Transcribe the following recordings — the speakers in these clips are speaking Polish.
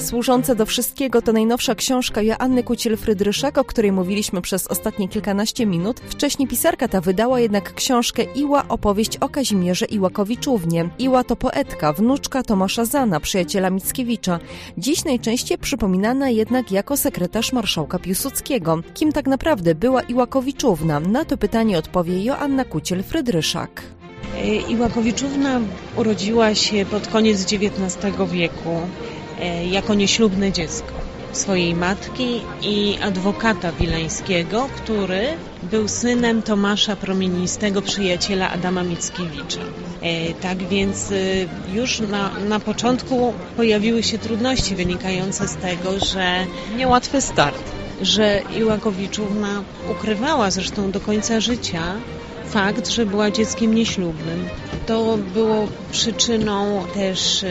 Służące do wszystkiego to najnowsza książka Joanny Kuciel-Frydryszak, o której mówiliśmy przez ostatnie kilkanaście minut. Wcześniej pisarka ta wydała jednak książkę Iła, opowieść o Kazimierze Iłakowiczównie. Iła to poetka, wnuczka Tomasza Zana, przyjaciela Mickiewicza. Dziś najczęściej przypominana jednak jako sekretarz marszałka Piłsudskiego. Kim tak naprawdę była Iłakowiczówna? Na to pytanie odpowie Joanna Kuciel-Frydryszak. Iłakowiczówna urodziła się pod koniec XIX wieku jako nieślubne dziecko swojej matki i adwokata wileńskiego, który był synem Tomasza Promienistego, przyjaciela Adama Mickiewicza. Tak więc już na początku pojawiły się trudności wynikające z tego, że niełatwy start, że Iłakowiczówna ukrywała zresztą do końca życia fakt, że była dzieckiem nieślubnym. To było przyczyną też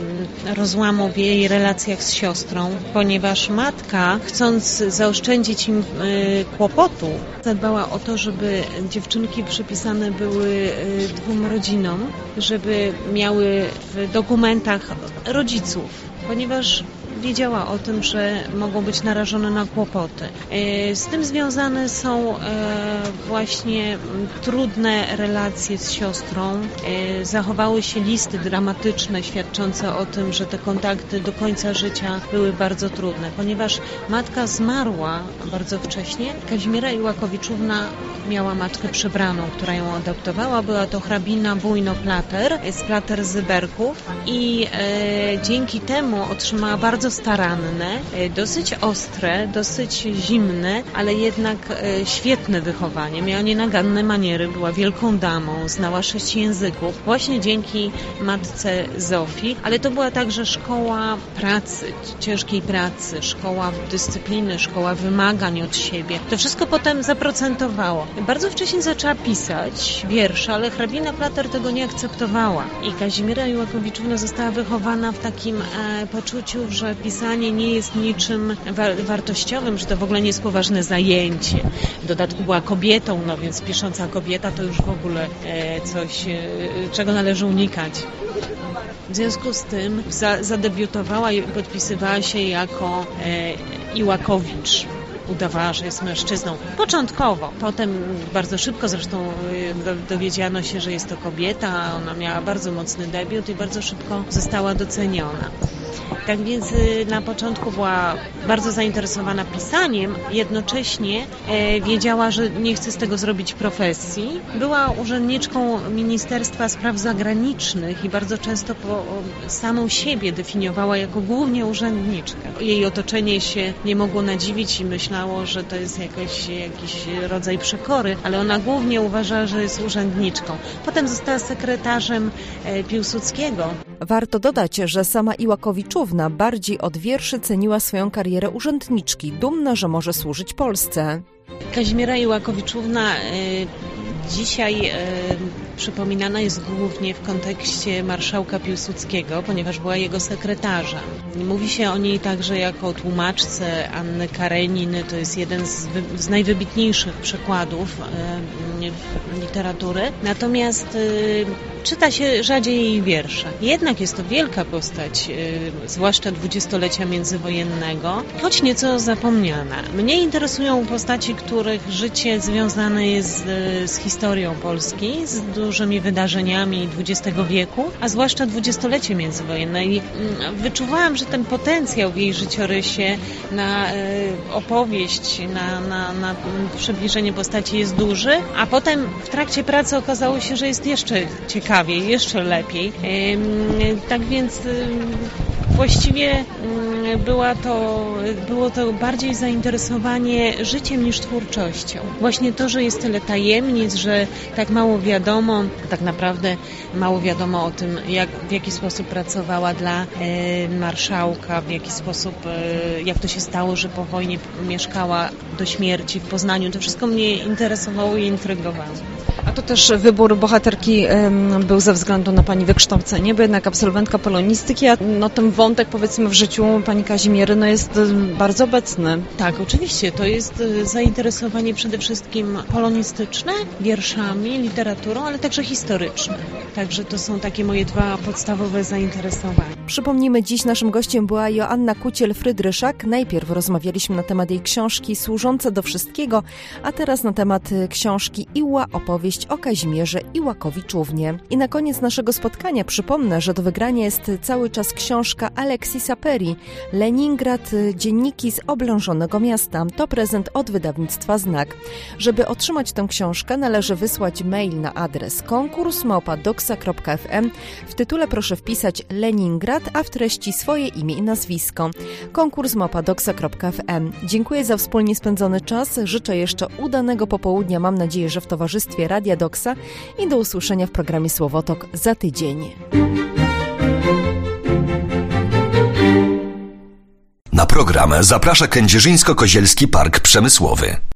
rozłamu w jej relacjach z siostrą, ponieważ matka, chcąc zaoszczędzić im kłopotu, zadbała o to, żeby dziewczynki przypisane były dwóm rodzinom, żeby miały w dokumentach rodziców, ponieważ wiedziała o tym, że mogą być narażone na kłopoty. Z tym związane są właśnie trudne relacje z siostrą. Zachowały się listy dramatyczne świadczące o tym, że te kontakty do końca życia były bardzo trudne. Ponieważ matka zmarła bardzo wcześnie, Kazimiera Iłakowiczówna miała matkę przybraną, która ją adoptowała. Była to hrabina Bujno-Plater z Plater-Zyberków i dzięki temu otrzymała bardzo staranne, dosyć ostre, dosyć zimne, ale jednak świetne wychowanie. Miała nienaganne maniery, była wielką damą, znała 6 języków, właśnie dzięki matce Zofii, ale to była także szkoła pracy, ciężkiej pracy, szkoła dyscypliny, szkoła wymagań od siebie. To wszystko potem zaprocentowało. Bardzo wcześnie zaczęła pisać wiersze, ale hrabina Plater tego nie akceptowała i Kazimiera Iłakowiczówna została wychowana w takim poczuciu, że pisanie nie jest niczym wartościowym, że to w ogóle nie jest poważne zajęcie. W dodatku była kobietą, no więc pisząca kobieta to już w ogóle coś, czego należy unikać. W związku z tym zadebiutowała i podpisywała się jako Iłakowicz. Udawała, że jest mężczyzną. Początkowo. Potem bardzo szybko zresztą dowiedziano się, że jest to kobieta. Ona miała bardzo mocny debiut i bardzo szybko została doceniona. Tak więc na początku była bardzo zainteresowana pisaniem, jednocześnie wiedziała, że nie chce z tego zrobić profesji. Była urzędniczką Ministerstwa Spraw Zagranicznych i bardzo często samą siebie definiowała jako głównie urzędniczkę. Jej otoczenie się nie mogło nadziwić i myślało, że to jest jakiś rodzaj przekory, ale ona głównie uważała, że jest urzędniczką. Potem została sekretarzem Piłsudskiego. Warto dodać, że sama Iłakowiczówna bardziej od wierszy ceniła swoją karierę urzędniczki, dumna, że może służyć Polsce. Kazimiera Iłakowiczówna dzisiaj przypominana jest głównie w kontekście marszałka Piłsudskiego, ponieważ była jego sekretarzem. Mówi się o niej także jako tłumaczce Anny Kareniny. To jest jeden z najwybitniejszych przykładów literatury. Natomiast czyta się rzadziej jej wiersze. Jednak jest to wielka postać, zwłaszcza dwudziestolecia międzywojennego, choć nieco zapomniana. Mnie interesują postaci, których życie związane jest z historią Polski, z dużymi wydarzeniami XX wieku, a zwłaszcza dwudziestolecie międzywojenne. I wyczuwałam, że ten potencjał w jej życiorysie na opowieść, na przybliżenie postaci jest duży, a potem w trakcie pracy okazało się, że jest jeszcze ciekawiej, jeszcze lepiej. Tak więc właściwie było to bardziej zainteresowanie życiem niż twórczością. Właśnie to, że jest tyle tajemnic, że tak mało wiadomo, tak naprawdę mało wiadomo o tym, w jaki sposób pracowała dla marszałka, w jaki sposób, jak to się stało, że po wojnie mieszkała do śmierci w Poznaniu. To wszystko mnie interesowało i intrygowało. A to też wybór bohaterki był ze względu na Pani wykształcenie, bo jednak absolwentka polonistyki, a ten wątek, powiedzmy, w życiu Pani Kazimiery jest bardzo obecny. Tak, oczywiście. To jest zainteresowanie przede wszystkim polonistyczne, wierszami, literaturą, ale także historyczne. Także to są takie moje dwa podstawowe zainteresowania. Przypomnijmy, dziś naszym gościem była Joanna Kuciel-Frydryszak. Najpierw rozmawialiśmy na temat jej książki Służące do wszystkiego, a teraz na temat książki Iła, opowieść o Kazimierze Iłakowiczównie. I na koniec naszego spotkania przypomnę, że do wygrania jest cały czas książka Aleksji Saperi Leningrad, dzienniki z oblężonego miasta. To prezent od wydawnictwa Znak. Żeby otrzymać tę książkę, należy wysłać mail na adres konkurs@doxa.fm. W tytule proszę wpisać Leningrad, a w treści swoje imię i nazwisko. konkurs@doxa.fm. Dziękuję za wspólnie spędzony czas. Życzę jeszcze udanego popołudnia. Mam nadzieję, że w towarzystwie Radia Doxa i do usłyszenia w programie Słowotok za tydzień. Na program zaprasza Kędzierzyńsko-Kozielski Park Przemysłowy.